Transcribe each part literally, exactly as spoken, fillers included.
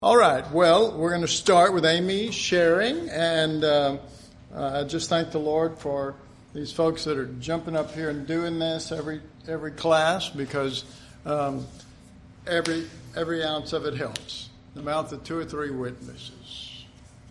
All right, well, we're going to start with Amy sharing, and uh, uh, I just thank the Lord for these folks that are jumping up here and doing this every every class, because um, every every ounce of it helps. The mouth of two or three witnesses.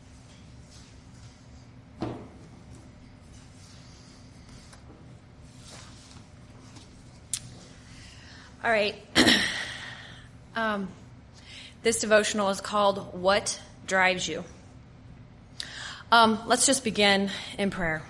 All right. um. This devotional is called What Drives You? Um, let's just begin in prayer.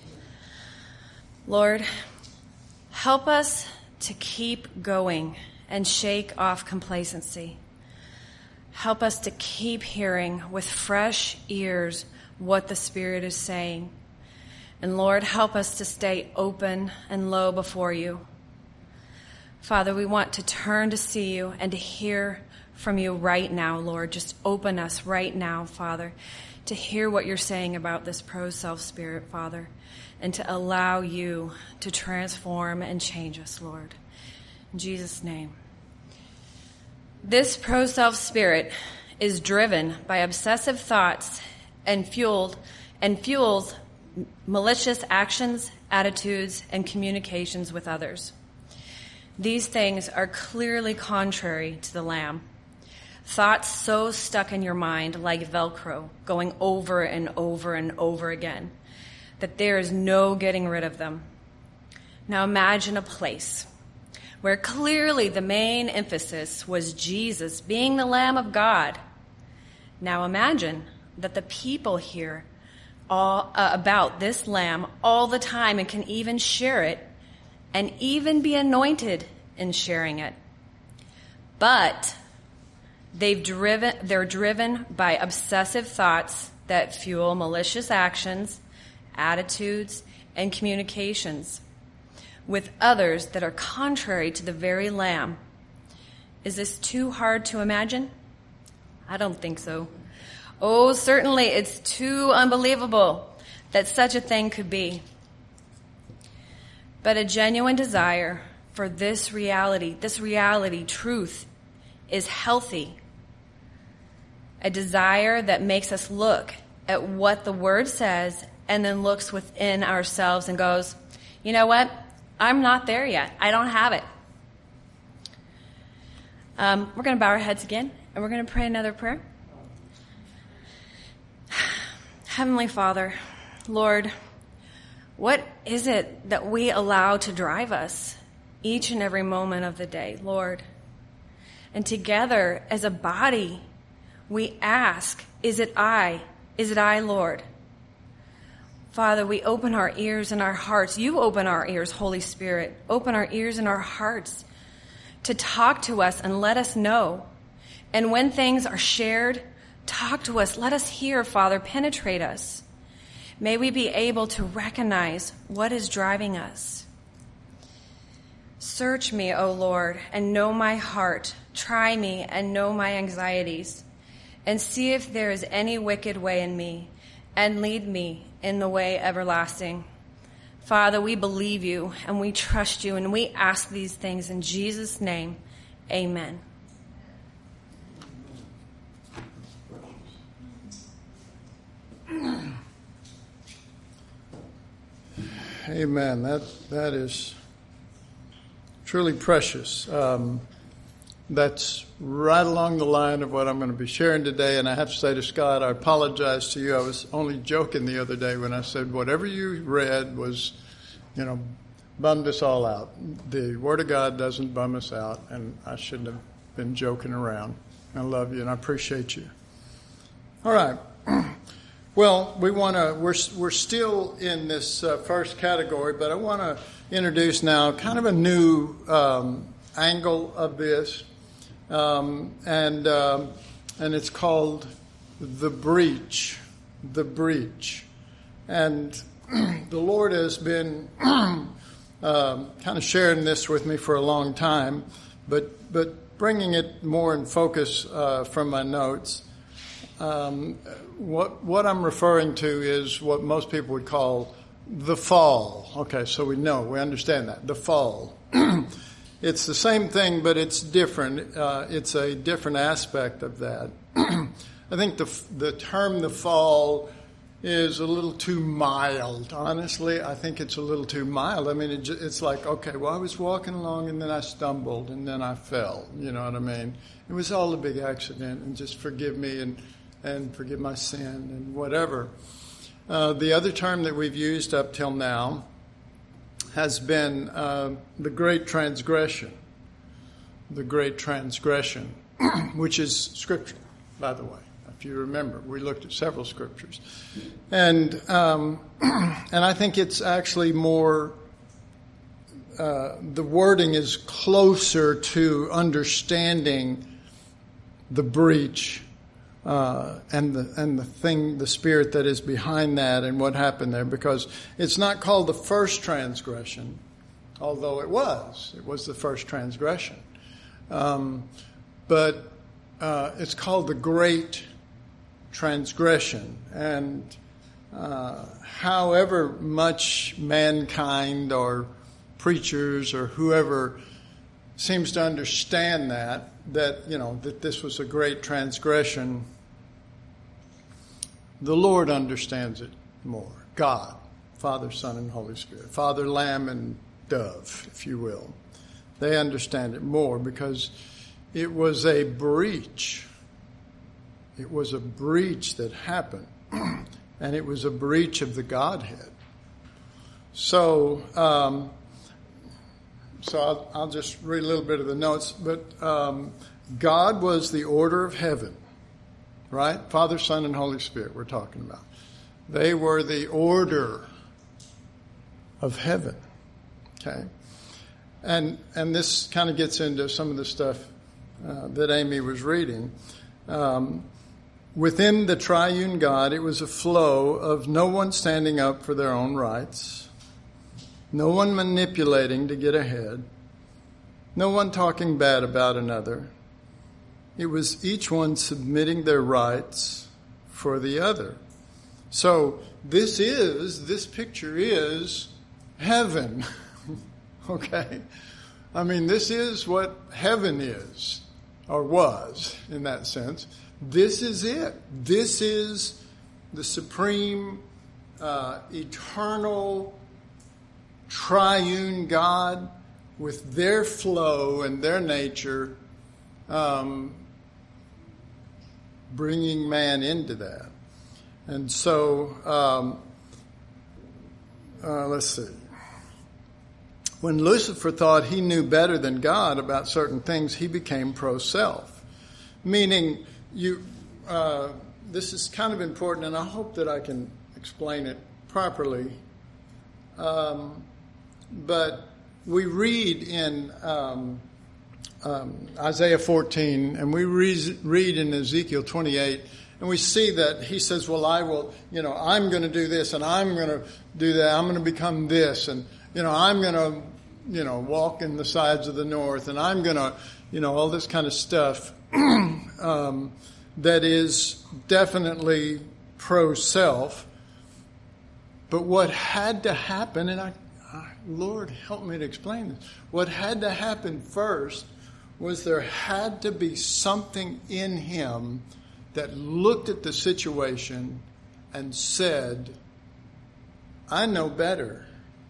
Lord, help us to keep going and shake off complacency. Help us to keep hearing with fresh ears what the Spirit is saying. And Lord, help us to stay open and low before you. Father, we want to turn to see you and to hear from you right now, Lord. Just open us right now, Father, to hear what you're saying about this pro-self spirit, Father, and to allow you to transform and change us, Lord. In Jesus' name. This pro-self spirit is driven by obsessive thoughts and fueled and fuels malicious actions, attitudes, and communications with others. These things are clearly contrary to the Lamb. Thoughts so stuck in your mind like Velcro, going over and over and over again, that there is no getting rid of them. Now imagine a place where clearly the main emphasis was Jesus being the Lamb of God. Now imagine that the people hear all uh, about this Lamb all the time and can even share it and even be anointed in sharing it. But They've driven, they're driven by obsessive thoughts that fuel malicious actions, attitudes, and communications with others that are contrary to the very Lamb. Is this too hard to imagine? I don't think so. Oh, certainly it's too unbelievable that such a thing could be. But a genuine desire for this reality, this reality, truth, is healthy. A desire that makes us look at what the Word says and then looks within ourselves and goes, you know what? I'm not there yet. I don't have it. Um, we're going to bow our heads again, and we're going to pray another prayer. Heavenly Father, Lord, what is it that we allow to drive us each and every moment of the day, Lord? And together as a body, we ask, is it I? Is it I, Lord? Father, we open our ears and our hearts. You open our ears, Holy Spirit. Open our ears and our hearts to talk to us and let us know. And when things are shared, talk to us. Let us hear, Father. Penetrate us. May we be able to recognize what is driving us. Search me, O Lord, and know my heart. Try me and know my anxieties. And see if there is any wicked way in me, and lead me in the way everlasting. Father, we believe you, and we trust you, and we ask these things in Jesus' name. Amen. Amen. That that is truly precious. Um, That's right along the line of what I'm going to be sharing today. And I have to say to Scott, I apologize to you. I was only joking the other day when I said whatever you read was, you know, bummed us all out. The Word of God doesn't bum us out, and I shouldn't have been joking around. I love you, and I appreciate you. All right. Well, we want to. We're we're still in this uh, first category, but I want to introduce now kind of a new um, angle of this. Um, and um, and it's called The Breach, The Breach. And the Lord has been um, kind of sharing this with me for a long time, but but bringing it more in focus uh, from my notes. Um, what what I'm referring to is what most people would call the fall. Okay, so we know, we understand that, the fall. It's the same thing, but it's different. Uh, it's a different aspect of that. I think the the term the fall is a little too mild. Honestly, I think it's a little too mild. I mean, it, it's like, okay, well, I was walking along and then I stumbled and then I fell. You know what I mean? It was all a big accident, and just forgive me and, and forgive my sin and whatever. Uh, the other term that we've used up till now has been uh, the great transgression. The great transgression, which is Scripture, by the way. If you remember, we looked at several scriptures. And um, and I think it's actually more, uh, the wording is closer to understanding the breach uh, and the and the thing, the spirit that is behind that and what happened there. Because it's not called the first transgression, although it was. It was the first transgression. Um, but uh, it's called the great transgression, and uh, however much mankind or preachers or whoever seems to understand that, that, you know, that this was a great transgression, the Lord understands it more. God, Father, Son, and Holy Spirit. Father, Lamb, and Dove, if you will. They understand it more because it was a breach. It was a breach that happened, and it was a breach of the Godhead. So, um, so I'll, I'll just read a little bit of the notes. But um, God was the order of heaven, right? Father, Son, and Holy Spirit we're talking about. They were the order of heaven, okay? And and this kind of gets into some of the stuff uh, that Amy was reading. Um, Within the triune God, it was a flow of no one standing up for their own rights, no one manipulating to get ahead, no one talking bad about another. It was each one submitting their rights for the other. So this is, this picture is heaven, okay? I mean, this is what heaven is, or was in that sense. This is it. This is the supreme, uh, eternal, triune God with their flow and their nature, um, bringing man into that. And so, um, uh, let's see. When Lucifer thought he knew better than God about certain things, he became pro-self, meaning You, uh, this is kind of important, and I hope that I can explain it properly. Um, but we read in um, um, Isaiah fourteen, and we read, read in Ezekiel twenty-eight, and we see that he says, well, I will, you know, I'm going to do this, and I'm going to do that, I'm going to become this, and, you know, I'm going to, you know, walk in the sides of the north, and I'm going to, you know, all this kind of stuff. um, that is definitely pro-self. But what had to happen, and I, I, Lord, help me to explain this. What had to happen first was there had to be something in him that looked at the situation and said, I know better.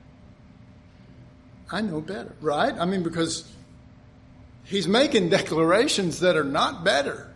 I know better, right? I mean, because he's making declarations that are not better.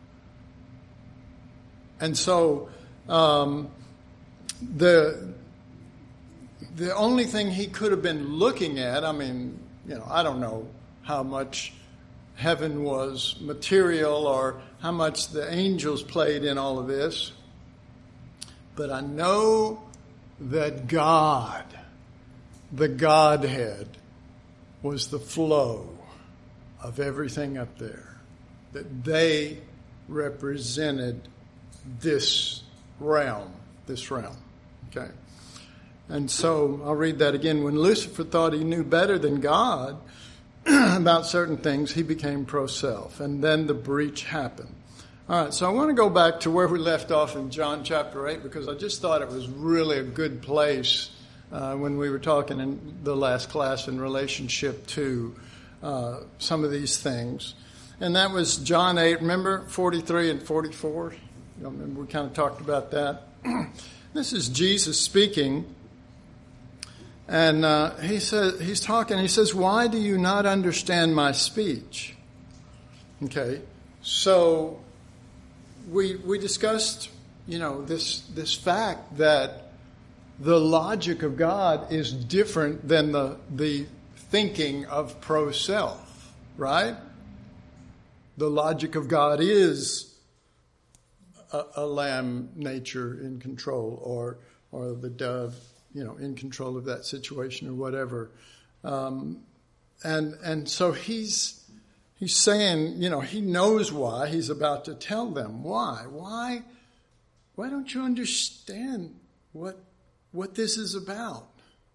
And so um, the the only thing he could have been looking at, I mean, you know, I don't know how much heaven was material or how much the angels played in all of this, but I know that God, the Godhead, was the flow of everything up there, that they represented this realm, this realm, okay? And so I'll read that again. When Lucifer thought he knew better than God about certain things, he became pro-self, and then the breach happened. All right, so I want to go back to where we left off in John chapter eight, because I just thought it was really a good place uh, when we were talking in the last class in relationship to uh, some of these things. And that was John eight, remember, forty-three and forty-four? You remember we kind of talked about that. This is Jesus speaking. And uh, he says, he's talking, he says, why do you not understand my speech? Okay, so we we discussed, you know, this this fact that the logic of God is different than the the thinking of pro-self, right? The logic of God is a, a lamb nature in control, or or the dove, you know, in control of that situation or whatever. Um, and and so he's he's saying, you know, he knows why. He's about to tell them why. Why why don't you understand what what this is about?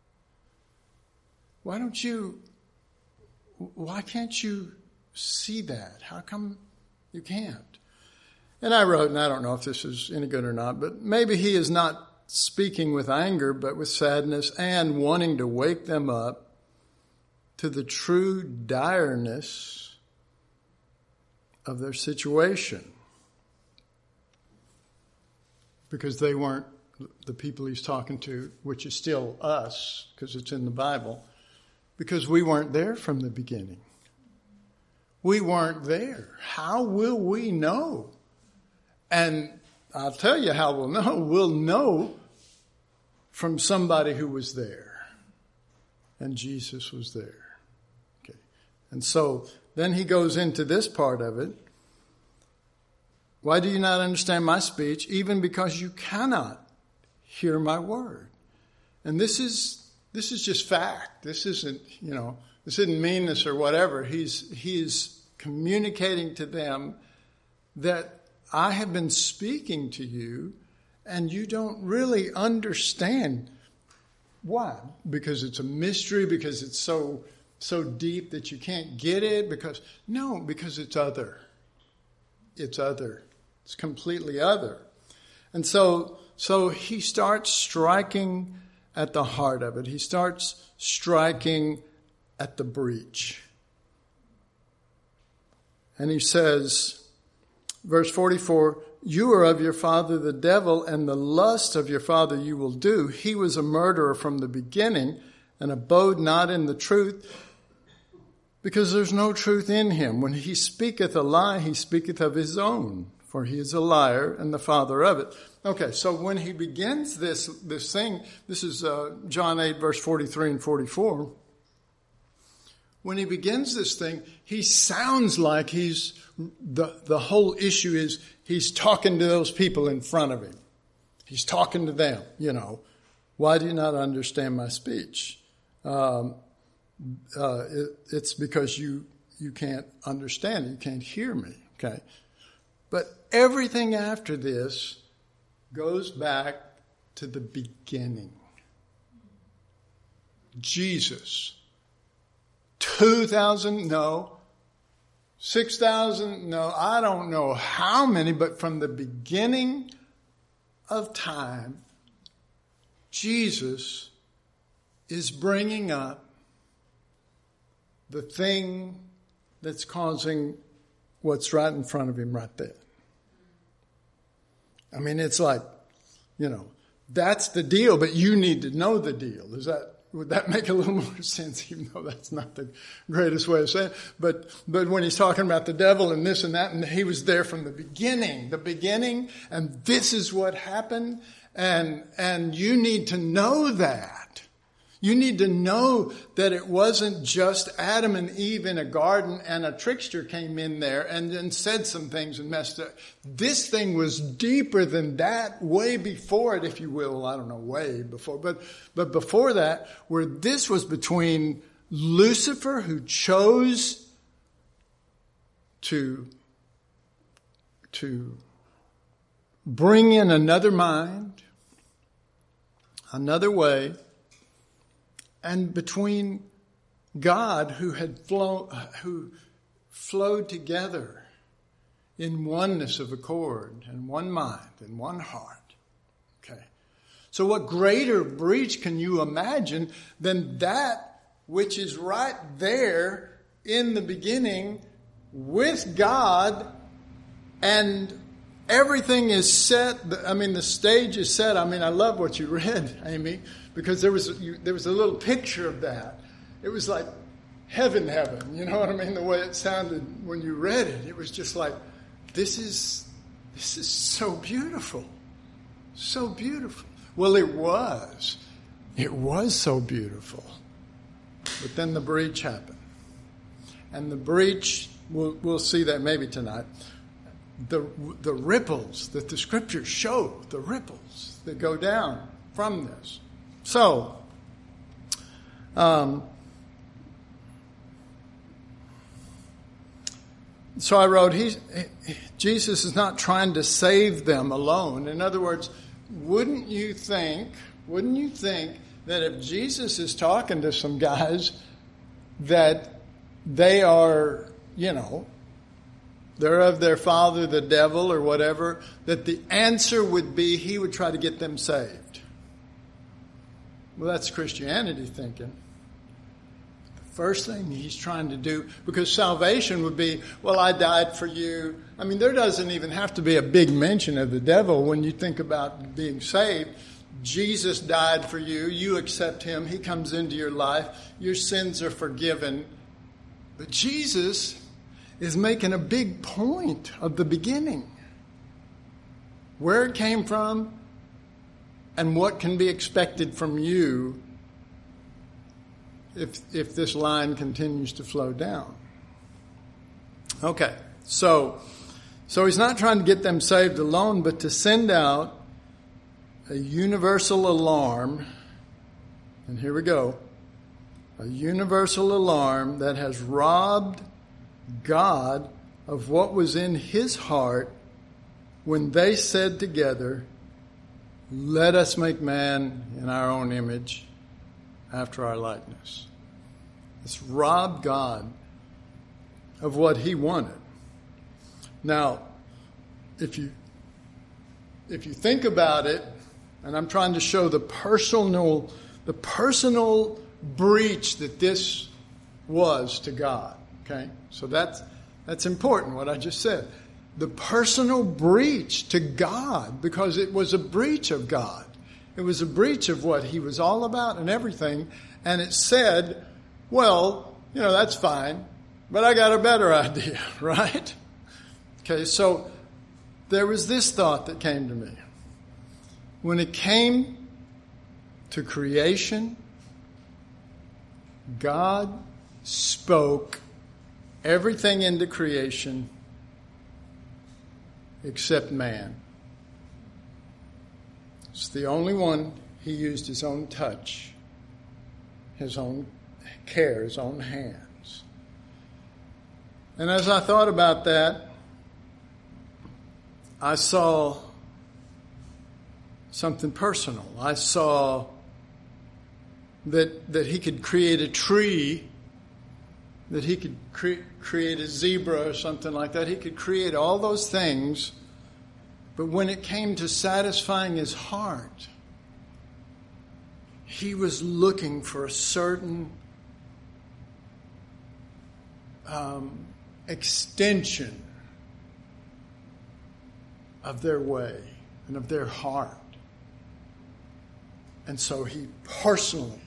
Why don't you why can't you see that? How come you can't? And I wrote, and I don't know if this is any good or not, but maybe he is not speaking with anger, but with sadness and wanting to wake them up to the true direness of their situation. Because they weren't the people he's talking to, which is still us, because it's in the Bible, because we weren't there from the beginning. We weren't there. How will we know? And I'll tell you how we'll know. We'll know from somebody who was there. And Jesus was there. Okay. And so then he goes into this part of it. Why do you not understand my speech? Even because you cannot hear my word. And this is this is just fact. This isn't, you know, this isn't meanness or whatever. He's he's communicating to them that I have been speaking to you and you don't really understand. Why? Because it's a mystery, because it's so so deep that you can't get it, because no, because it's other. It's other. It's completely other. And so so he starts striking at the heart of it. He starts striking at the breach. And he says, verse forty-four, you are of your father the devil, and the lust of your father you will do. He was a murderer from the beginning and abode not in the truth, because there's no truth in him. When he speaketh a lie, he speaketh of his own, for he is a liar and the father of it. Okay, so when he begins this this thing, this is uh, John eight, verse forty-three and forty-four. When he begins this thing, he sounds like he's, the, the whole issue is he's talking to those people in front of him. He's talking to them, you know. Why do you not understand my speech? Um, uh, it, it's because you, you can't understand it. You can't hear me, okay? But everything after this goes back to the beginning. Jesus. Two thousand, no. Six thousand, no. I don't know how many, but from the beginning of time, Jesus is bringing up the thing that's causing what's right in front of him right there. I mean, it's like, you know, that's the deal, but you need to know the deal. Is that, would that make a little more sense, even though that's not the greatest way of saying it? But, but when he's talking about the devil and this and that, and he was there from the beginning, the beginning, and this is what happened, and, and you need to know that. You need to know that it wasn't just Adam and Eve in a garden and a trickster came in there and then said some things and messed up. This thing was deeper than that, way before it, if you will. I don't know, way before. But, but before that, where this was between Lucifer, who chose to, to bring in another mind, another way, and between God, who had flown, who flowed together in oneness of accord and one mind and one heart. Okay. So what greater breach can you imagine than that which is right there in the beginning with God, and everything is set. I mean, the stage is set. I mean, I love what you read, Amy, because there was you, there was a little picture of that. It was like heaven, heaven. You know what I mean? The way it sounded when you read it, it was just like, this is this is so beautiful, so beautiful. Well, it was, it was so beautiful, but then the breach happened, and the breach. We'll we'll see that maybe tonight. The the ripples that the scriptures show, the ripples that go down from this. So, um, so I wrote, he, Jesus is not trying to save them alone. In other words, wouldn't you think, wouldn't you think that if Jesus is talking to some guys that they are, you know, they're of their father, the devil, or whatever, that the answer would be he would try to get them saved? Well, that's Christianity thinking. The first thing he's trying to do, because salvation would be, well, I died for you. I mean, there doesn't even have to be a big mention of the devil when you think about being saved. Jesus died for you. You accept him. He comes into your life. Your sins are forgiven. But Jesus is making a big point of the beginning. Where it came from and what can be expected from you if if this line continues to flow down. Okay, so so he's not trying to get them saved alone, but to send out a universal alarm, and here we go, a universal alarm that has robbed God of what was in his heart when they said together, let us make man in our own image after our likeness. It's robbed God of what he wanted. Now, if you if you think about it, and I'm trying to show the personal the personal breach that this was to God. Okay, so that's that's important, what I just said. The personal breach to God, because it was a breach of God. It was a breach of what he was all about and everything. And it said, well, you know, that's fine, but I got a better idea, right? Okay, so there was this thought that came to me. When it came to creation, God spoke everything into creation except man. It's the only one he used his own touch, his own care, his own hands. And as I thought about that, I saw something personal. I saw that that he could create a tree, that he could cre- create a zebra or something like that. He could create all those things. But when it came to satisfying his heart, he was looking for a certain um, extension of their way and of their heart. And so he personally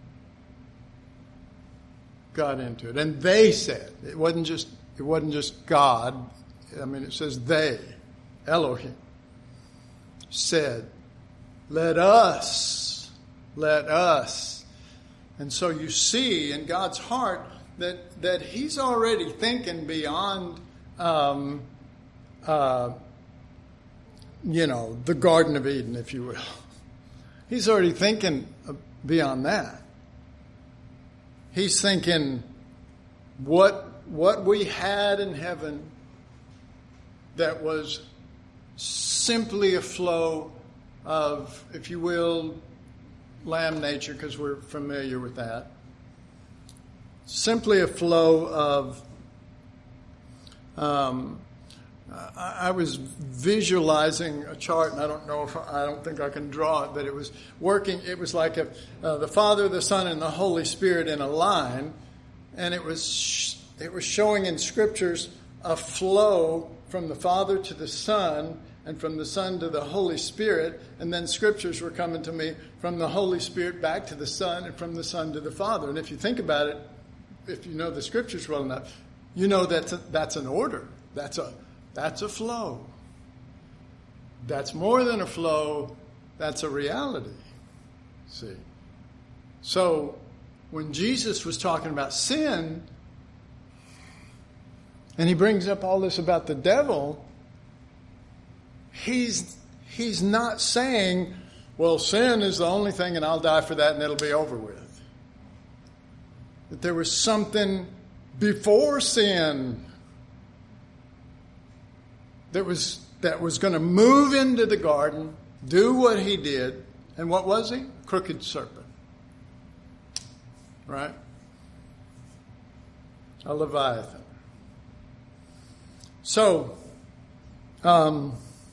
got into it. And they said, it wasn't just it wasn't just God. I mean, it says they, Elohim, said, let us, let us. And so you see in God's heart that that he's already thinking beyond, um, uh, you know, the Garden of Eden, if you will. He's already thinking beyond that. He's thinking what what we had in heaven that was simply a flow of, if you will, lamb nature, because we're familiar with that. Simply a flow of, um, I, I was visualizing a chart, and I don't know if I don't think I can draw it, but it was working. It was like a, uh, the Father, the Son, and the Holy Spirit in a line, and it was sh- it was showing in Scriptures a flow from the Father to the Son, and from the Son to the Holy Spirit, and then Scriptures were coming to me from the Holy Spirit back to the Son, and from the Son to the Father. And if you think about it, if you know the Scriptures well enough, you know that that's, that's an order. That's a that's a flow. That's more than a flow. That's a reality. See? So when Jesus was talking about sin, and he brings up all this about the devil, he's he's not saying, well, sin is the only thing and I'll die for that and it'll be over with. That there was something before sin that was that was going to move into the garden, do what he did. And what was he? Crooked serpent. Right? A Leviathan. So, um,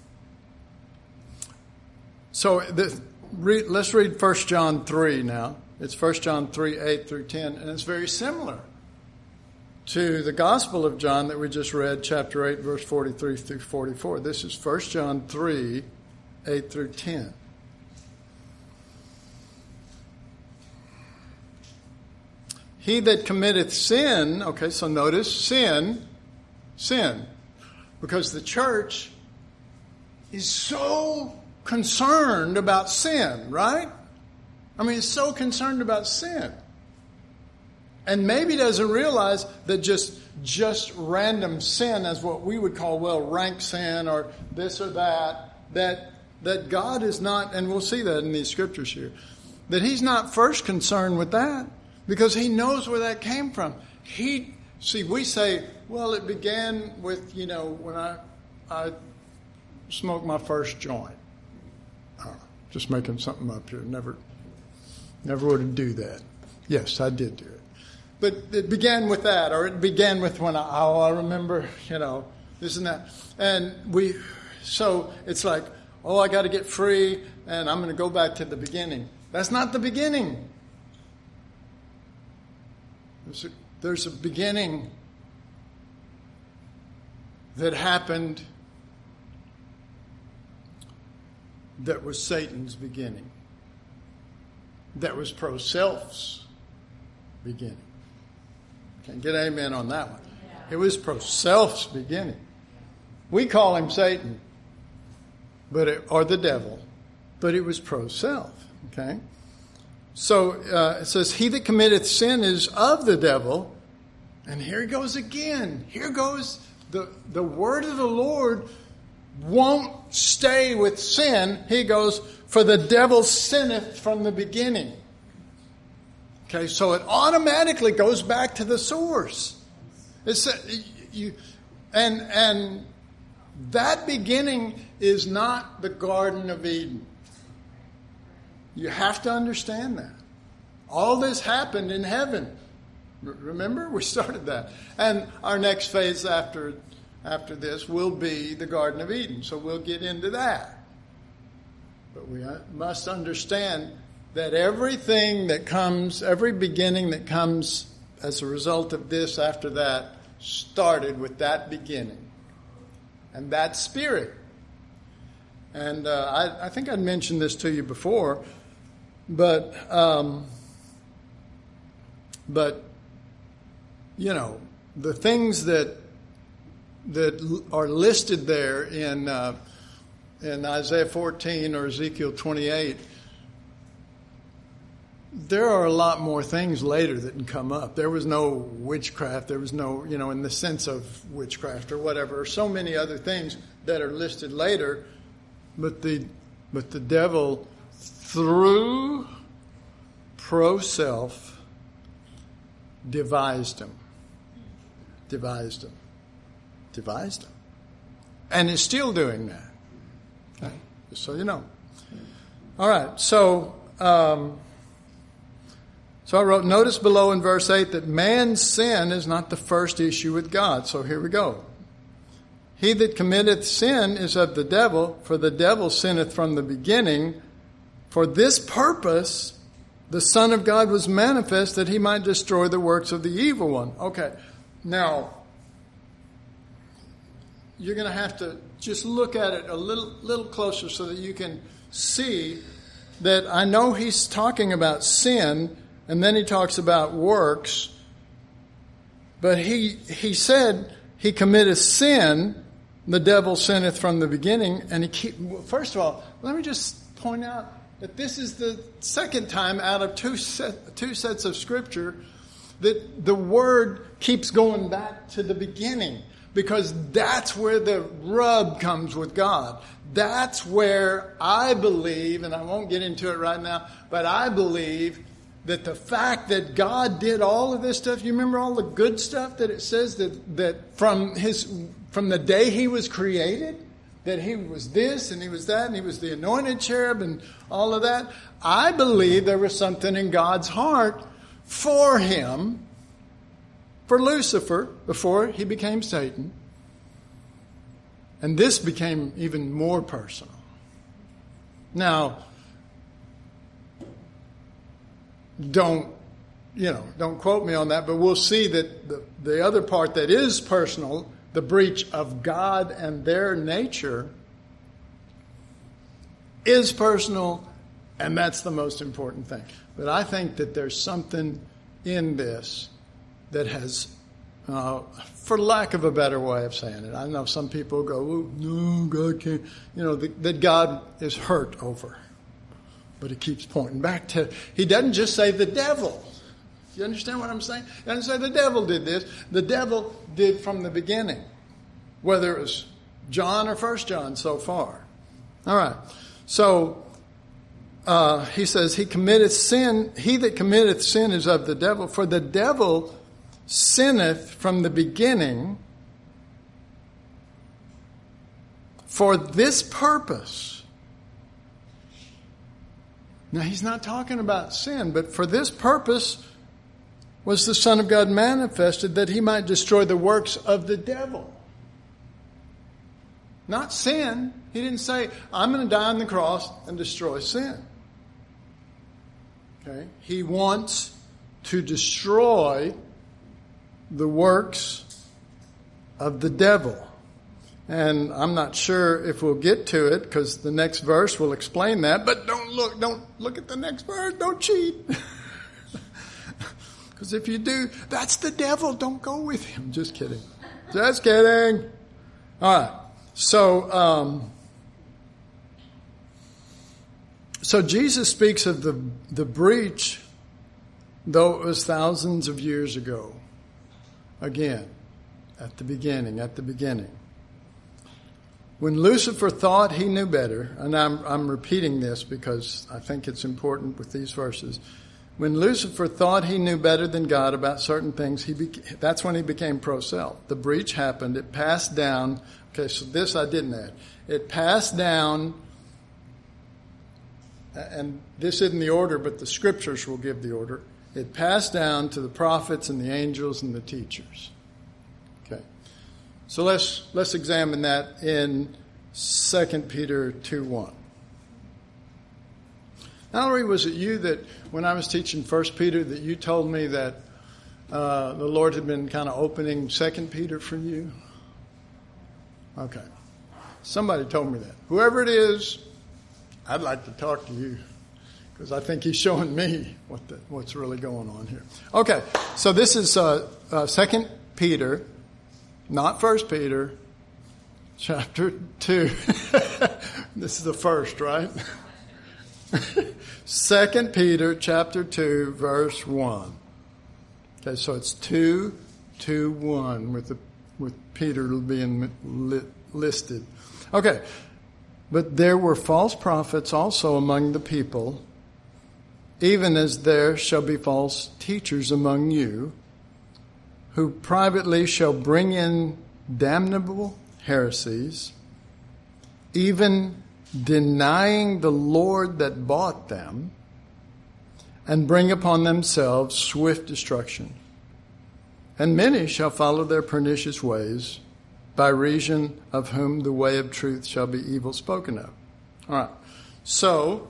so the, re, let's read First John three now. It's First John three, eight through ten, and it's very similar to the Gospel of John that we just read, chapter eight, verse forty-three through forty-four. This is First John three, eight through ten. He that committeth sin, okay, so notice sin, sin. Because the church is so concerned about sin, right? I mean, it's so concerned about sin. And maybe doesn't realize that just just random sin, as what we would call, well, rank sin or this or that, that that God is not, and we'll see that in these scriptures here, that he's not first concerned with that because he knows where that came from. He, see, we say, well, it began with, you know, when I I smoked my first joint. Oh, just making something up here. Never, never would do that. Yes, I did do it. But it began with that, or it began with when I, oh, I remember, you know, this and that. And we, so it's like, oh, I got to get free, and I'm going to go back to the beginning. That's not the beginning. There's a, there's a beginning that happened that was Satan's beginning. That was pro-self's beginning. Can't get amen on that one. It was pro-self's beginning. We call him Satan, but it, or the devil, but it was pro-self. Okay? So uh, it says, he that committeth sin is of the devil. And here he goes again. Here goes the, the word of the Lord won't stay with sin. He goes, for the devil sinneth from the beginning. Okay, so it automatically goes back to the source. It's you, and and that beginning is not the Garden of Eden. You have to understand that. All this happened in heaven. Remember, we started that, and our next phase after after this will be the Garden of Eden. So we'll get into that. But we must understand that everything that comes, every beginning that comes as a result of this after that, started with that beginning and that spirit. And uh, I, I think I'd mentioned this to you before, but um, but you know, the things that that are listed there in uh, in Isaiah fourteen or Ezekiel twenty-eight. There are a lot more things later that can come up. There was no witchcraft. There was no, you know, in the sense of witchcraft or whatever. So many other things that are listed later. But the but the devil, through pro-self, devised him. Devised him. Devised him. And is still doing that. Okay? Just so you know. All right. So... Um, So I wrote, notice below in verse eight that man's sin is not the first issue with God. So here we go. He that committeth sin is of the devil, for the devil sinneth from the beginning. For this purpose the Son of God was manifest, that he might destroy the works of the evil one. Okay, Now, you're going to have to just look at it a little, little closer so that you can see that I know he's talking about sin, and then he talks about works, but he he said he committeth sin, the devil sinneth from the beginning, and he keep. First of all, let me just point out that this is the second time out of two set, two sets of scripture that the word keeps going back to the beginning, because that's where the rub comes with God. That's where I believe, and I won't get into it right now, but I believe that the fact that God did all of this stuff, you remember all the good stuff that it says that, that from his from the day he was created, that he was this and he was that and he was the anointed cherub and all of that. I believe there was something in God's heart for him, for Lucifer, before he became Satan. And this became even more personal. Now, don't, you know, don't quote me on that, but we'll see that the, the other part that is personal, the breach of God and their nature, is personal, and that's the most important thing. But I think that there's something in this that has, uh, for lack of a better way of saying it, I know some people go, oh, no, God can't, you know, that, that God is hurt over. But he keeps pointing back to, he doesn't just say the devil. You understand what I'm saying? He doesn't say the devil did this. The devil did from the beginning, whether it was John or First John so far. All right. So uh, he says, he committeth sin. He that committeth sin is of the devil. For the devil sinneth from the beginning for this purpose. Now, he's not talking about sin, but for this purpose was the Son of God manifested, that he might destroy the works of the devil. Not sin. He didn't say, I'm going to die on the cross and destroy sin. Okay? He wants to destroy the works of the devil. And I'm not sure if we'll get to it, because the next verse will explain that. But don't look, don't look at the next verse. Don't cheat. Because if you do, that's the devil. Don't go with him. Just kidding. Just kidding. All right. So, um, so Jesus speaks of the the breach, though it was thousands of years ago. Again, at the beginning, at the beginning. When Lucifer thought he knew better, and I'm, I'm repeating this because I think it's important with these verses. When Lucifer thought he knew better than God about certain things, he beca- that's when he became pro-self. The breach happened. It passed down. Okay, so this I didn't add. It passed down, and this isn't the order, but the scriptures will give the order. It passed down to the prophets and the angels and the teachers. Okay. So let's let's examine that in Second Peter two one. Mallory, was it you that when I was teaching First Peter that you told me that uh, the Lord had been kind of opening Second Peter for you? Okay. Somebody told me that. Whoever it is, I'd like to talk to you, because I think he's showing me what the, what's really going on here. Okay, so this is uh, uh, Second Peter, not First Peter, chapter two. This is the first, right? Second Peter, chapter two, verse one. Okay, so it's two, two, one, with the with Peter being li- listed. Okay, but there were false prophets also among the people, even as there shall be false teachers among you, who privately shall bring in damnable heresies, even denying the Lord that bought them, and bring upon themselves swift destruction. And many shall follow their pernicious ways, by reason of whom the way of truth shall be evil spoken of. All right. So,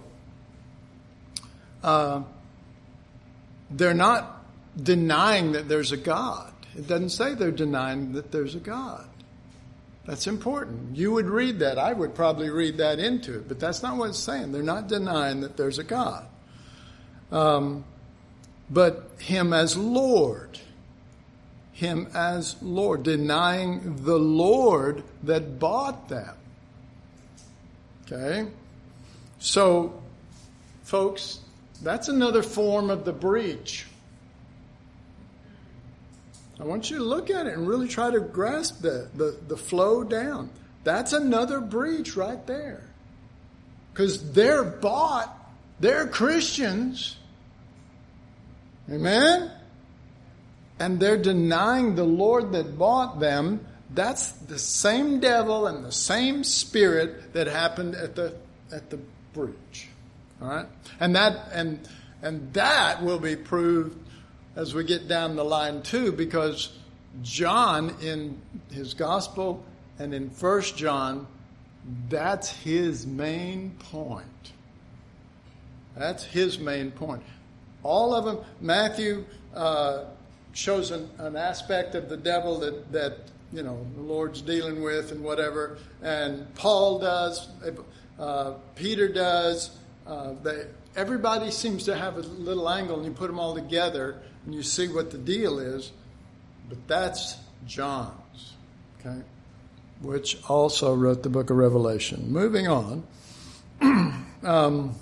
uh, they're not denying that there's a God. It doesn't say they're denying that there's a God. That's important. You would read that. I would probably read that into it, but that's not what it's saying. They're not denying that there's a God. Um, but him as Lord. Him as Lord. Denying the Lord that bought them. Okay? So, folks, that's another form of the breach. I want you to look at it and really try to grasp the, the, the flow down. That's another breach right there. Because they're bought. They're Christians. Amen? And they're denying the Lord that bought them. That's the same devil and the same spirit that happened at the at the breach. All right? And that and and that will be proved as we get down the line too, because John in his gospel and in First John, that's his main point. That's his main point. All of them, Matthew uh, shows an, an aspect of the devil that, that, you know, the Lord's dealing with and whatever. And Paul does, uh, Peter does. Uh, they, everybody seems to have a little angle, and you put them all together, and you see what the deal is. But that's John's, okay, which also wrote the book of Revelation. Moving on. um,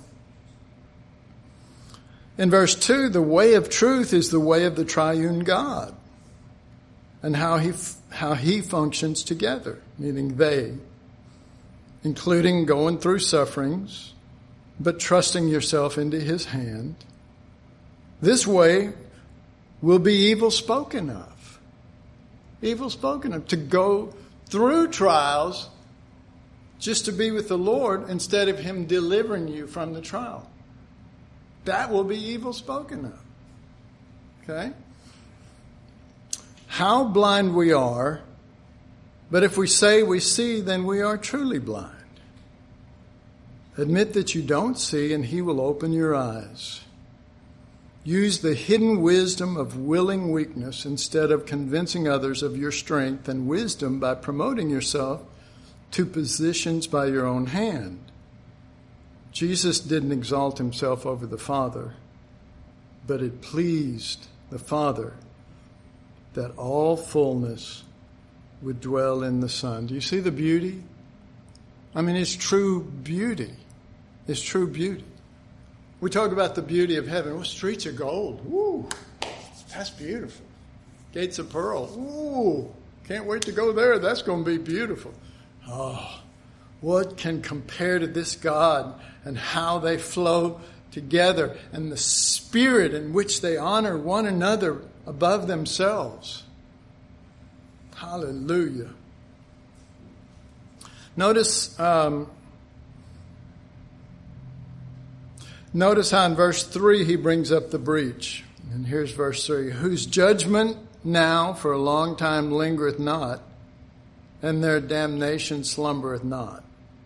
in verse two, the way of truth is the way of the triune God, and how he how he functions together, meaning they, including going through sufferings, but trusting yourself into his hand. This way will be evil spoken of. Evil spoken of. To go through trials just to be with the Lord instead of him delivering you from the trial. That will be evil spoken of. Okay? How blind we are, but if we say we see, then we are truly blind. Admit that you don't see, and he will open your eyes. Use the hidden wisdom of willing weakness instead of convincing others of your strength and wisdom by promoting yourself to positions by your own hand. Jesus didn't exalt himself over the Father, but it pleased the Father that all fullness would dwell in the Son. Do you see the beauty? I mean, it's true beauty. It's true beauty. We talk about the beauty of heaven. Well, streets of gold. Ooh, that's beautiful. Gates of pearl. Ooh, can't wait to go there. That's going to be beautiful. Oh, what can compare to this God and how they flow together and the spirit in which they honor one another above themselves. Hallelujah. Notice, um, notice how in verse three he brings up the breach. And here's verse three. Whose judgment now for a long time lingereth not, and their damnation slumbereth not.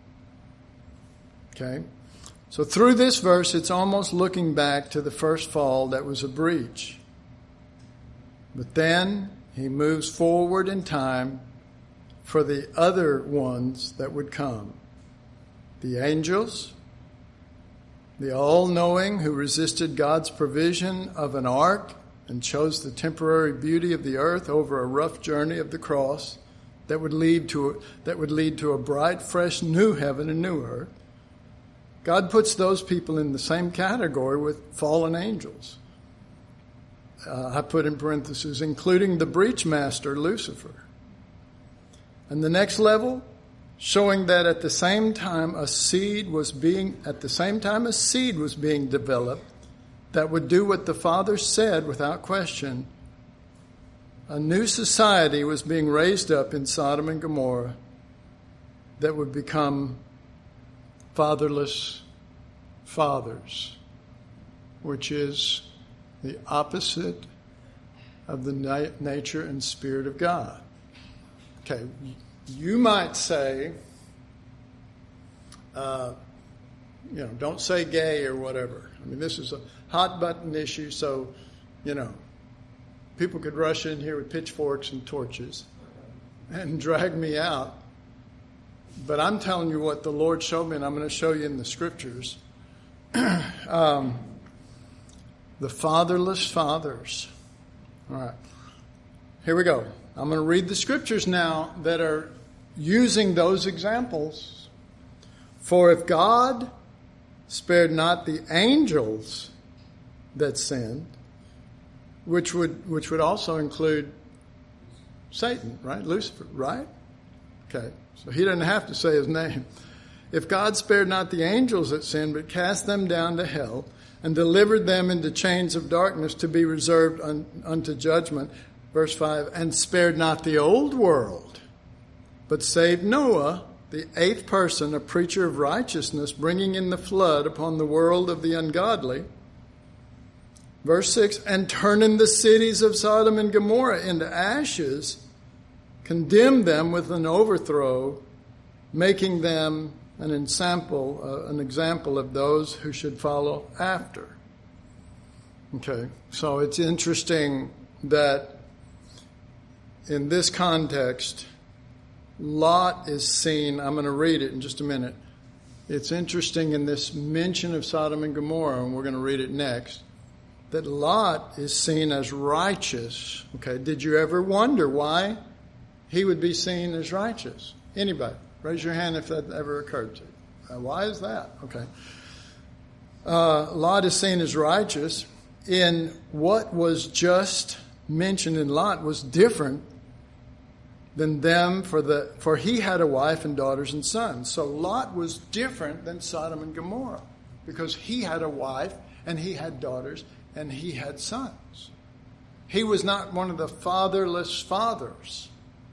Okay? So through this verse, it's almost looking back to the first fall that was a breach. But then he moves forward in time for the other ones that would come. The angels, the all-knowing who resisted God's provision of an ark and chose the temporary beauty of the earth over a rough journey of the cross that would lead to, that would lead to a bright, fresh, new heaven and new earth. God puts those people in the same category with fallen angels. Uh, I put in parentheses, including the breach master, Lucifer. And the next level, showing that at the same time a seed was being, at the same time a seed was being developed that would do what the Father said without question. A new society was being raised up in Sodom and Gomorrah that would become fatherless fathers, which is the opposite of the na- nature and spirit of God. Okay, you might say, uh, you know, don't say gay or whatever. I mean, this is a hot button issue, so, you know, people could rush in here with pitchforks and torches and drag me out. But I'm telling you what the Lord showed me, and I'm going to show you in the scriptures. um, the fatherless fathers. All right. Here we go. I'm going to read the scriptures now that are using those examples. For if God spared not the angels that sinned, which would which would also include Satan, right? Lucifer, right? Okay, so he doesn't have to say his name. If God spared not the angels that sinned, but cast them down to hell, and delivered them into chains of darkness to be reserved un, unto judgment, verse five, and spared not the old world, but saved Noah, the eighth person, a preacher of righteousness, bringing in the flood upon the world of the ungodly. Verse six, and turning the cities of Sodom and Gomorrah into ashes, condemned them with an overthrow, making them an example, uh, an example of those who should follow after. Okay, so it's interesting that in this context, Lot is seen, I'm going to read it in just a minute. It's interesting in this mention of Sodom and Gomorrah, and we're going to read it next, that Lot is seen as righteous. Okay, did you ever wonder why he would be seen as righteous? Anybody? Raise your hand if that ever occurred to you. Uh, why is that? Okay. Uh, Lot is seen as righteous in what was just mentioned in Lot was different than them, for the for he had a wife and daughters and sons. So Lot was different than Sodom and Gomorrah because he had a wife and he had daughters and he had sons. He was not one of the fatherless fathers.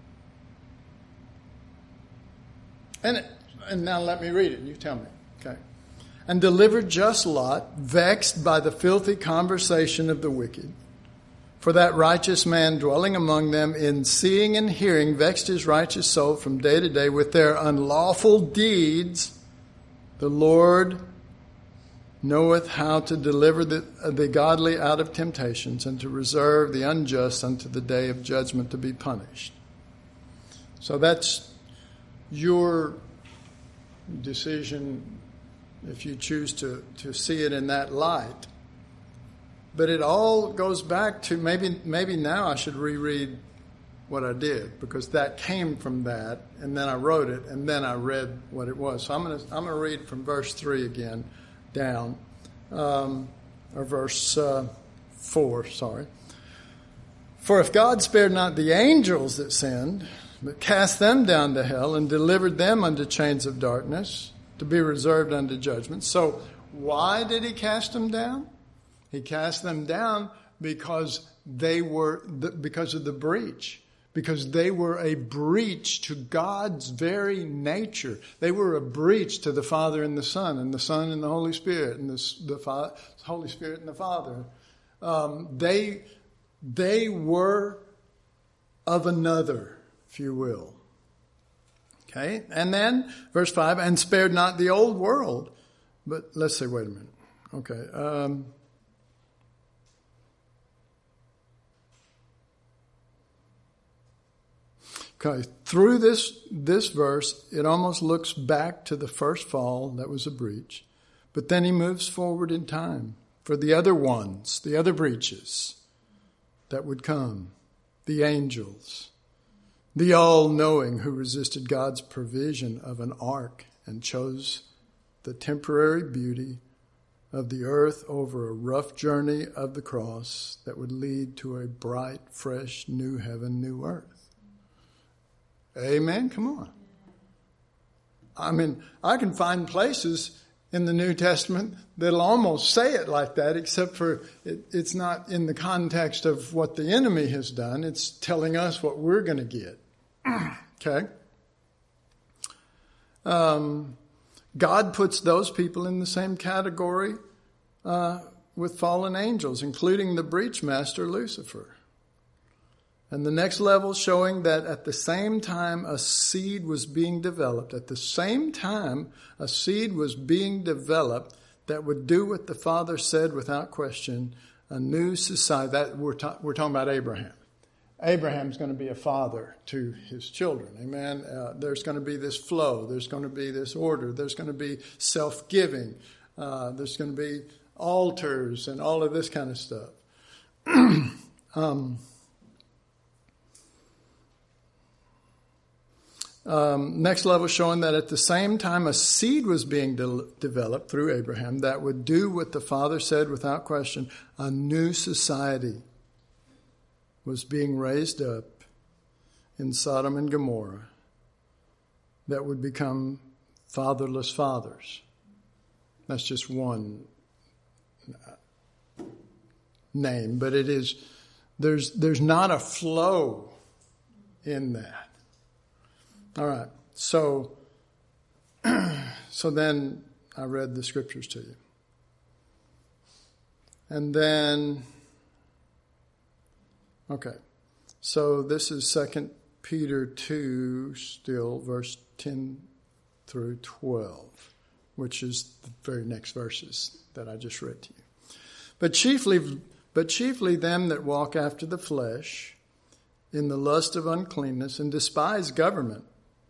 And and now let me read it. You tell me. Okay. And delivered just Lot, vexed by the filthy conversation of the wicked. For that righteous man dwelling among them in seeing and hearing vexed his righteous soul from day to day with their unlawful deeds. The Lord knoweth how to deliver the, the godly out of temptations and to reserve the unjust unto the day of judgment to be punished. So that's your decision if you choose to, to see it in that light. But it all goes back to maybe maybe now I should reread what I did because that came from that, and then I wrote it, and then I read what it was. So I'm going to I'm going to read from verse three again down, um, or verse uh, four. Sorry. For if God spared not the angels that sinned, but cast them down to hell and delivered them unto chains of darkness to be reserved unto judgment. So why did he cast them down? He cast them down because they were, because of the breach, because they were a breach to God's very nature. They were a breach to the Father and the Son, and the Son and the Holy Spirit, and the, the Fa- Holy Spirit and the Father. Um, they, they were of another, if you will. Okay, and then verse five, and spared not the old world. But let's say, wait a minute. Okay. Um, Okay, through this this verse, it almost looks back to the first fall that was a breach. But then he moves forward in time for the other ones, the other breaches that would come, the angels, the all-knowing who resisted God's provision of an ark and chose the temporary beauty of the earth over a rough journey of the cross that would lead to a bright, fresh, new heaven, new earth. Amen? Come on. I mean, I can find places in the New Testament that'll almost say it like that, except for it, it's not in the context of what the enemy has done. It's telling us what we're going to get. Okay? Um, God puts those people in the same category uh, with fallen angels, including the breach master, Lucifer. And the next level showing that at the same time a seed was being developed, at the same time a seed was being developed that would do what the Father said without question, A new society. That we're, ta- we're talking about Abraham. Abraham's going to be a father to his children. Amen. Uh, there's going to be this flow. There's going to be this order. There's going to be self-giving. Uh, there's going to be altars and all of this kind of stuff. um, um, next level showing that at the same time a seed was being de- developed through Abraham that would do what the Father said without question. A new society was being raised up in Sodom and Gomorrah that would become fatherless fathers. That's just one name, but it is, there's, there's not a flow in that. All right. So, so then I read the scriptures to you. And then, okay. So this is Second Peter two, still, verse ten through twelve, which is the very next verses that I just read to you. But chiefly, but chiefly them that walk after the flesh, in the lust of uncleanness, and despise government.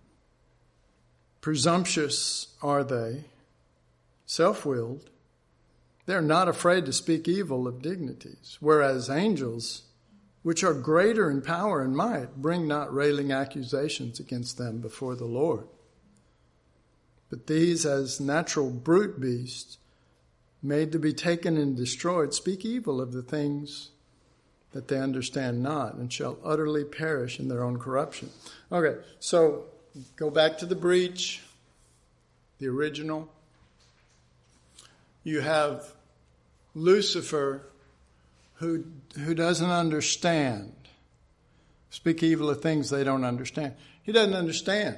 Presumptuous are they, self-willed. They're not afraid to speak evil of dignities, whereas angels, which are greater in power and might, bring not railing accusations against them before the Lord. But these, as natural brute beasts, made to be taken and destroyed, speak evil of the things that they understand not, and shall utterly perish in their own corruption. Okay, so go back to the breach, the original. You have Lucifer, who who doesn't understand. Speak evil of things they don't understand. He doesn't understand.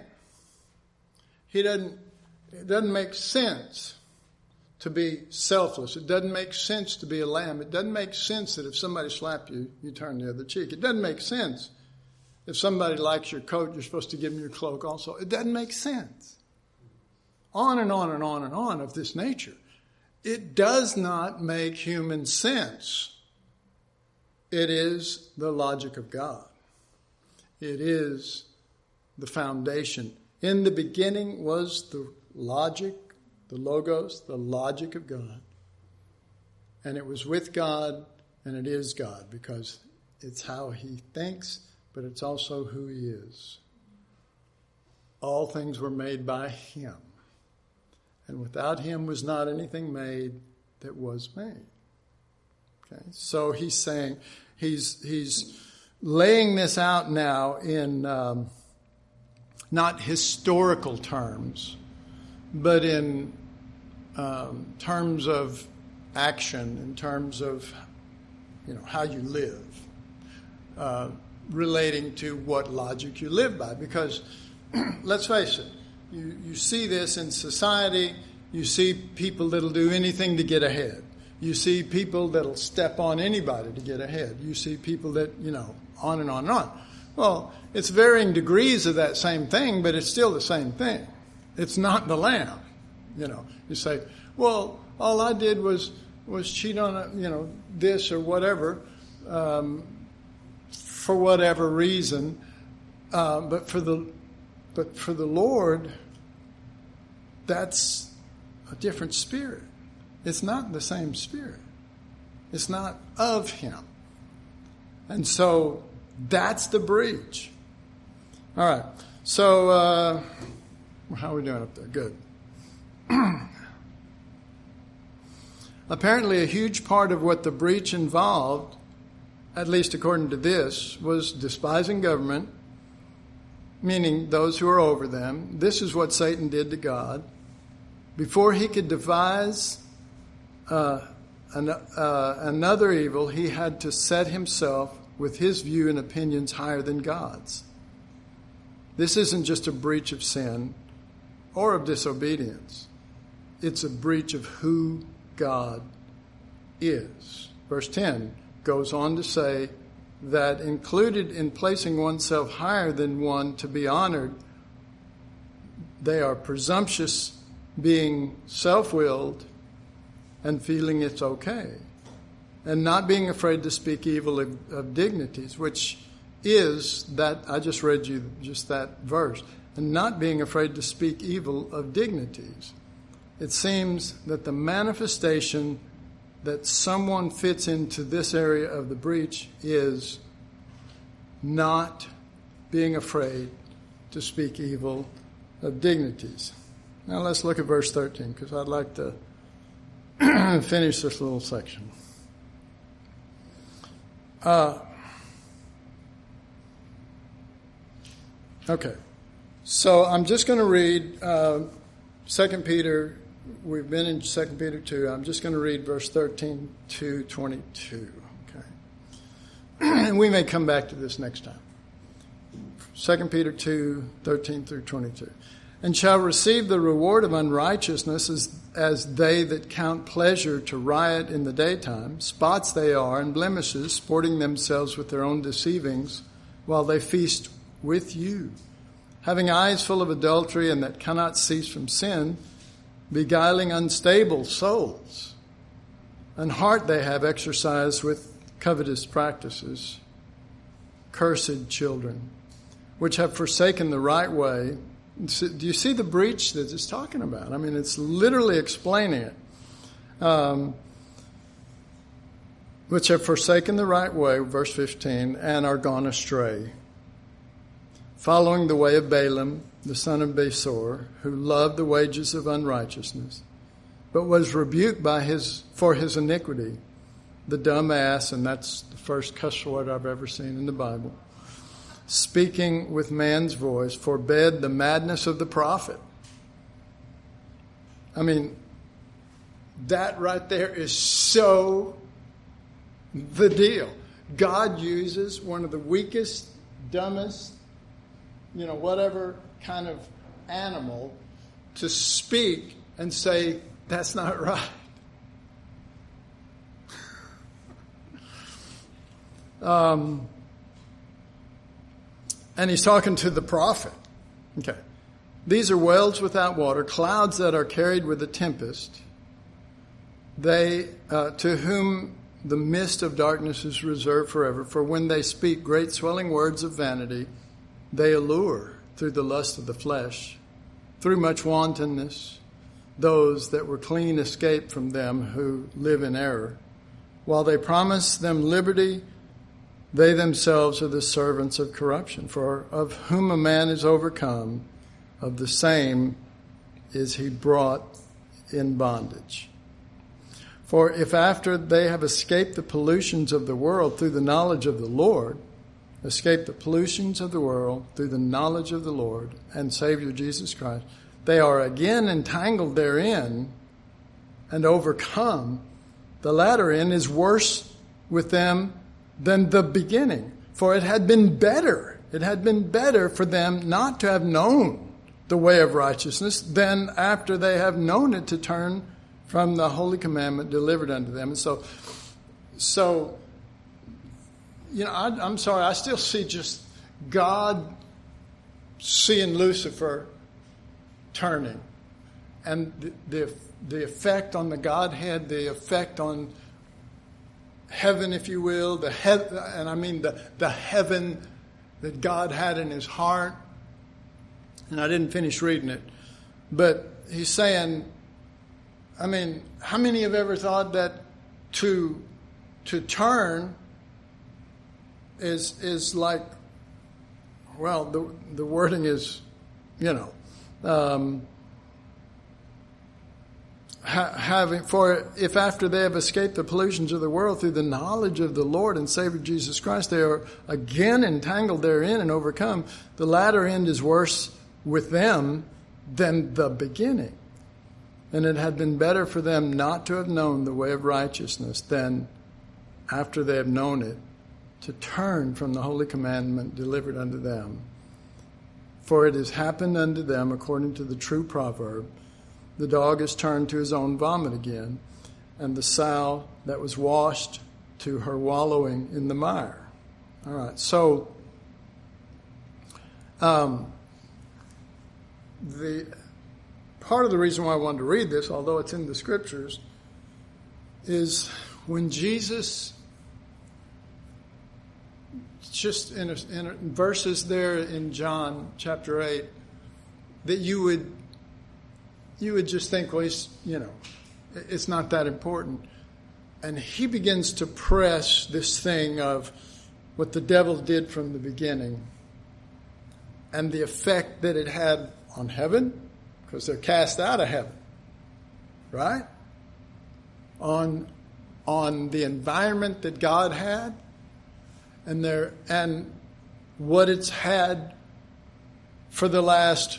He doesn't, it doesn't make sense to be selfless. It doesn't make sense to be a lamb. It doesn't make sense that if somebody slapped you, you turn the other cheek. It doesn't make sense. If somebody likes your coat, you're supposed to give them your cloak also. It doesn't make sense. On and on and on and on of this nature. It does not make human sense. It is the logic of God. It is the foundation. In the beginning was the logic, the logos, the logic of God. And it was with God, and it is God, because it's how he thinks, but it's also who he is. All things were made by him. And without him was not anything made that was made. Okay, so he's saying, he's he's laying this out now in um, not historical terms, but in um, terms of action, in terms of, you know, how you live, uh, relating to what logic you live by. Because let's face it, you, you see this in society. You see people that'll do anything to get ahead. You see people that'll step on anybody to get ahead. You see people that, you know, on and on and on. Well, it's varying degrees of that same thing, but it's still the same thing. It's not the lamb. You know, you say, well, all I did was was cheat on, a, you know, this or whatever, um, for whatever reason. Uh, but for the but for the Lord, that's a different spirit. It's not the same spirit. It's not of him. And so that's the breach. All right. So uh, how are we doing up there? Good. Apparently a huge part of what the breach involved, at least according to this, was despising government, meaning those who are over them. This is what Satan did to God. Before he could devise uh, an, uh, another evil, he had to set himself with his view and opinions higher than God's. This isn't just a breach of sin or of disobedience. It's a breach of who God is. Verse ten goes on to say that included in placing oneself higher than one to be honored, they are being self-willed and feeling it's okay. and not being afraid to speak evil of, of dignities, which is that, I just read you just that verse, and not being afraid to speak evil of dignities. It seems that the manifestation that someone fits into this area of the breach is not being afraid to speak evil of dignities. Now let's look at verse thirteen, because I'd like to finish this little section. Uh, okay, so I'm just going to read uh, Second Peter. We've been in Second Peter two. I'm just going to read verse thirteen to twenty-two. Okay, and we may come back to this next time. Second Peter two, thirteen through twenty-two. And shall receive the reward of unrighteousness as, as they that count pleasure to riot in the daytime. Spots they are and blemishes, sporting themselves with their own deceivings, while they feast with you. Having eyes full of adultery and that cannot cease from sin, beguiling unstable souls. And heart they have exercised with covetous practices. Cursed children, which have forsaken the right way. Do you see the breach that it's talking about? I mean, it's literally explaining it. Um, which have forsaken the right way, verse fifteen, and are gone astray, following the way of Balaam, the son of Besor, who loved the wages of unrighteousness, but was rebuked by his for his iniquity, the dumb ass, and that's the first cuss word I've ever seen in the Bible, speaking with man's voice, forbade the madness of the prophet. I mean, that right there is so the deal. God uses one of the weakest, dumbest, you know, whatever kind of animal to speak and say, that's not right. um... And he's talking to the prophet. Okay. These are wells without water, clouds that are carried with a tempest. They, uh, to whom the mist of darkness is reserved forever. For when they speak great swelling words of vanity, they allure through the lust of the flesh, through much wantonness, those that were clean escape from them who live in error. While they promise them liberty, they themselves are the servants of corruption. For of whom a man is overcome, of the same is he brought in bondage. For if after they have escaped the pollutions of the world through the knowledge of the Lord, escaped the pollutions of the world through the knowledge of the Lord and Savior Jesus Christ, they are again entangled therein and overcome, the latter end is worse with them than the beginning. For it had been better, it had been better for them not to have known the way of righteousness than after they have known it to turn from the holy commandment delivered unto them. And so, so you know, I, I'm sorry, I still see just God seeing Lucifer turning. And the, the, the effect on the Godhead, the effect on heaven, if you will, the he- and I mean the, the heaven that God had in his heart. And I didn't finish reading it. But he's saying, I mean, how many have ever thought that to to turn is is like, well, the the wording is, you know, um, having, for if after they have escaped the pollutions of the world through the knowledge of the Lord and Savior Jesus Christ, they are again entangled therein and overcome, the latter end is worse with them than the beginning. And it had been better for them not to have known the way of righteousness than after they have known it, to turn from the holy commandment delivered unto them. For it has happened unto them according to the true proverb, the dog is turned to his own vomit again, and the sow that was washed to her wallowing in the mire. All right, so um, the part of the reason why I wanted to read this, although it's in the scriptures, is when Jesus, just in, a, in a, verses there in John chapter eight, that you would you would just think, well, he's, you know, it's not that important. And he begins to press this thing of what the devil did from the beginning and the effect that it had on heaven, because they're cast out of heaven, right? On on the environment that God had, and there and what it's had for the last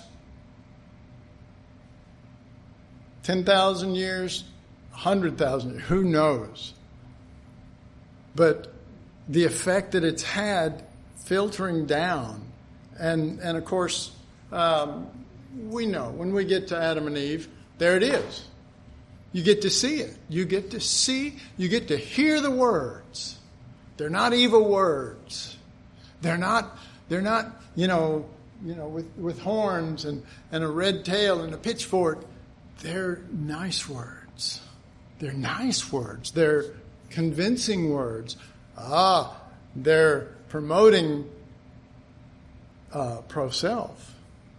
ten thousand years, one hundred thousand years, who knows? But the effect that it's had filtering down, and and of course, um, we know when we get to Adam and Eve, there it is. You get to see it. You get to see, you get to hear the words. They're not evil words. They're not, they're not, you know, you know, with, with horns and, and a red tail and a pitchfork. They're nice words. They're nice words. They're convincing words. Ah, they're promoting uh, pro-self.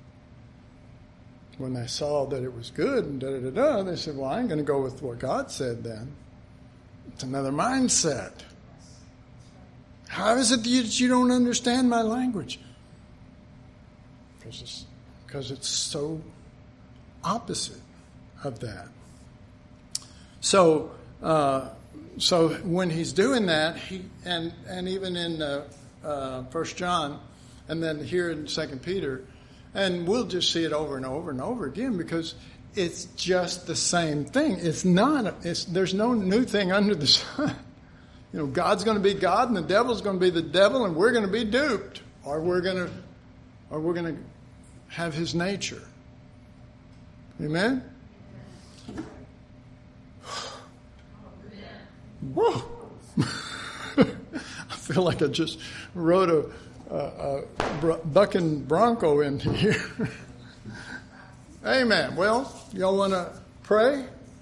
When they saw that it was good and da-da-da-da, they said, well, I ain't going to go with what God said then. It's another mindset. How is it that you, that you don't understand my language? Because it's, because it's so opposite of that. So, uh, so when he's doing that, he and and even in uh, uh, First John, and then here in Second Peter, and we'll just see it over and over and over again because it's just the same thing. It's not. It's there's no new thing under the sun. You know, God's going to be God, and the devil's going to be the devil, and we're going to be duped, or we're going to, or we're going to have his nature. Amen. Whoa! I feel like I just rode a, a, a bucking bronco in here. Amen. Well, y'all want to pray?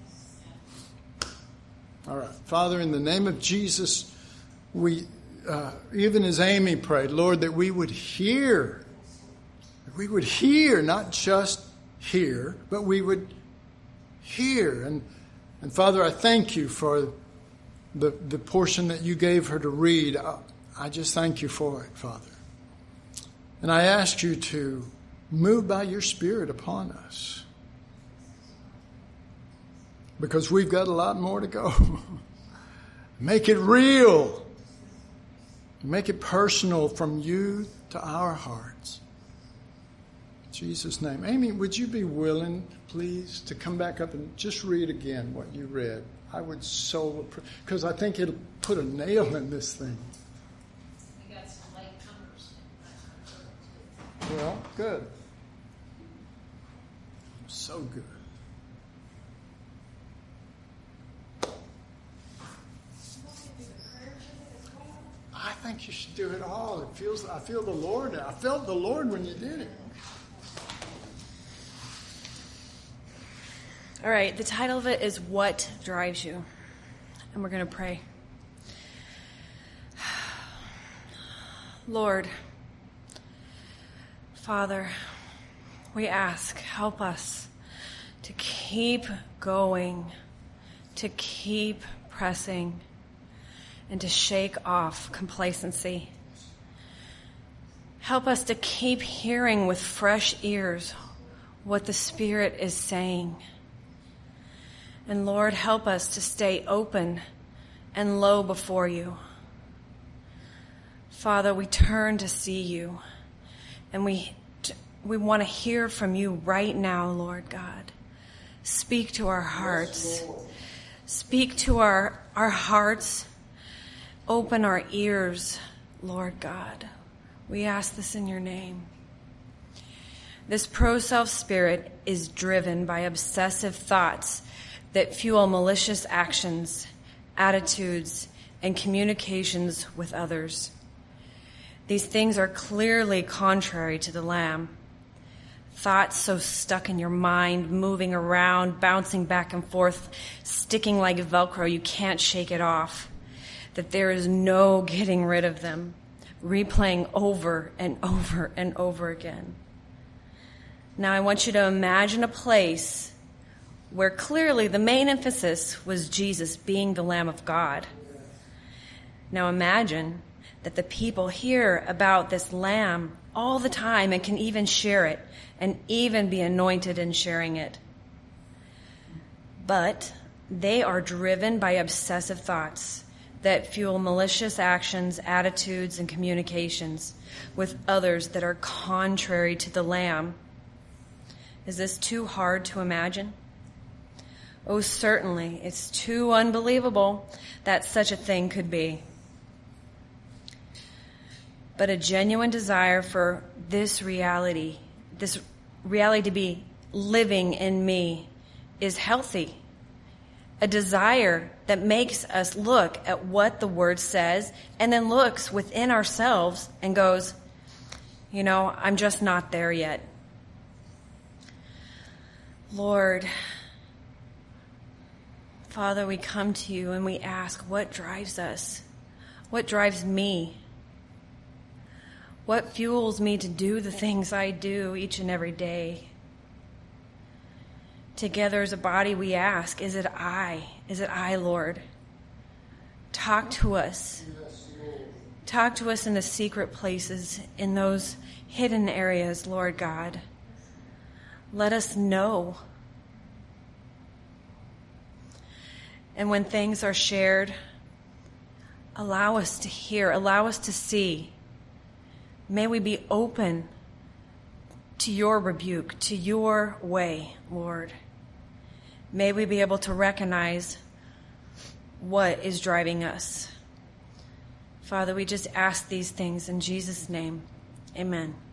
All right. Father, in the name of Jesus, we, uh, even as Amy prayed, Lord, that we would hear, that we would hear, not just hear, but we would hear. And, and Father, I thank you for the, the portion that you gave her to read. I, I just thank you for it, Father. And I ask you to move by your Spirit upon us. Because we've got a lot more to go. Make it real. Make it personal from you to our hearts. In Jesus' name. Amy, would you be willing, please, to come back up and just read again what you read? I would so, because I think it'll put a nail in this thing. We got some late comers. Well, good. So good. I think you should do it all. It feels. I feel the Lord. I felt the Lord when you did it. All right, the title of it is What Drives You? And we're going to pray. Lord, Father, we ask, help us to keep going, to keep pressing, and to shake off complacency. Help us to keep hearing with fresh ears what the Spirit is saying. And Lord, help us to stay open and low before you. Father, we turn to see you, and we we want to hear from you right now, Lord God. Speak to our hearts. Speak to our, our hearts. Open our ears, Lord God. We ask this in your name. This pro-self spirit is driven by obsessive thoughts that fuel malicious actions, attitudes, and communications with others. These things are clearly contrary to the Lamb. thoughts so stuck in your mind, moving around, bouncing back and forth, sticking like Velcro, you can't shake it off, that there is no getting rid of them, replaying over and over and over again. Now I want you to imagine a place where clearly the main emphasis was Jesus being the Lamb of God. Now imagine that the people hear about this Lamb all the time and can even share it and even be anointed in sharing it. But they are driven by obsessive thoughts that fuel malicious actions, attitudes, and communications with others that are contrary to the Lamb. Is this too hard to imagine? Oh, certainly. It's too unbelievable that such a thing could be. But a genuine desire for this reality, this reality to be living in me, is healthy. A desire that makes us look at what the Word says and then looks within ourselves and goes, you know, I'm just not there yet. Lord, Father, we come to you and we ask, what drives us? What drives me? What fuels me to do the things I do each and every day? Together as a body, we ask, is it I? Is it I, Lord? Talk to us. Talk to us in the secret places, in those hidden areas, Lord God. Let us know. And when things are shared, allow us to hear, allow us to see. May we be open to your rebuke, to your way, Lord. May we be able to recognize what is driving us. Father, we just ask these things in Jesus' name. Amen.